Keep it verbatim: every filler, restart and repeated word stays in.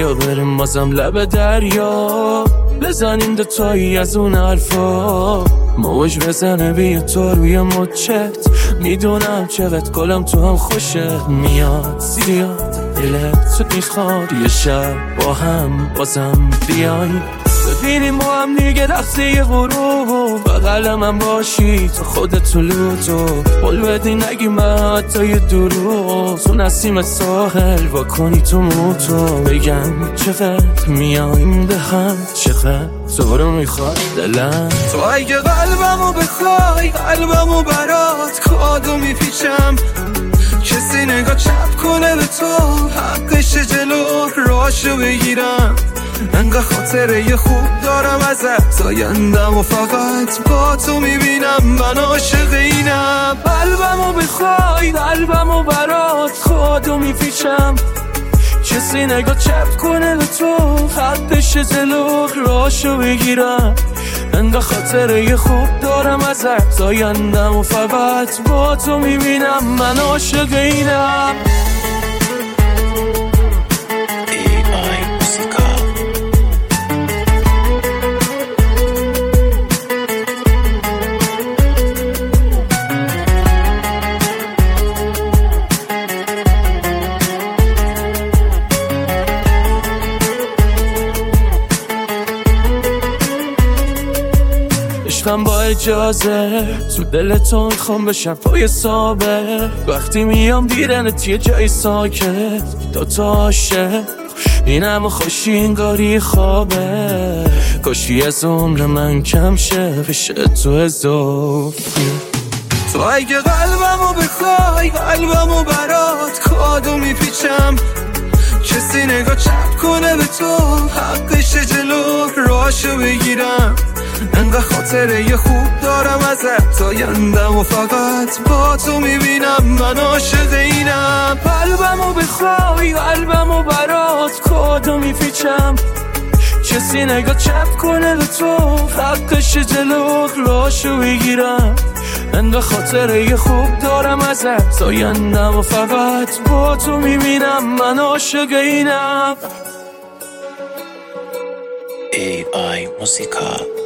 بیا بریم بازم لب دریا، بزنیم دوتایی از اون حرفا، موج بزنه بیا تو روی مچت. میدونم چقدر گلم تو هم خوشت میاد، زیاد دلت تو میخواد یه شب با هم بازم بیایم، ببینیم با هم دیگه لحظه غروب، بغل من باشی تو خودت تو لوتو، قول بدی نگی من حتی یه دروغ، تو نسیم ساحل با کنی تو موتو، بگم چقدر میایم به هم، چقدر تو رو میخواد دلم. تو اگه قلبمو بخوای قلبمو برات کادو میپیچم، کسی نگاه چپ کنه به تو حقش جلو راشو بگیرم، انقدر خاطره یه خوب دارم ازت، آیندم و فقط با تو میبینم، من عاشق اینم. قلبمو بخوای قلبمو برات کادو میپیچم، کسی نگاه چپ کنه به تو حقش جلو راشو بگیرم، انقدر خاطره یه خوب دارم ازت، آیندم و فقط با تو میبینم، من عاشق اینم. عشقم با اجازه تو دل تو میخوام بشم پای صابه، وقتی میام دیدنت یه جای ساکت دو تا عاشق، این همه خوشی انگاری خوابه، کاشی از عمر من کم شه بشه تو اضافی. تو اگه قلبمو بخوای قلبمو برات کادو میپیچم، کسی نگاه چپ کنه به تو حقش جلو راشو بگیرم، انقدر خاطره یه خوب دارم ازت، آیندم و فقط با تو میبینم، من عاشق اینم. قلبمو بخوای قلبمو برات کادو میپیچم، کسی نگاه چپ کنه به تو حقش جلو راشو بگیرم، انقدر خاطره یه خوب دارم ازت، آیندم و فقط با تو میبینم، من عاشق اینم. ای آی موسیقا.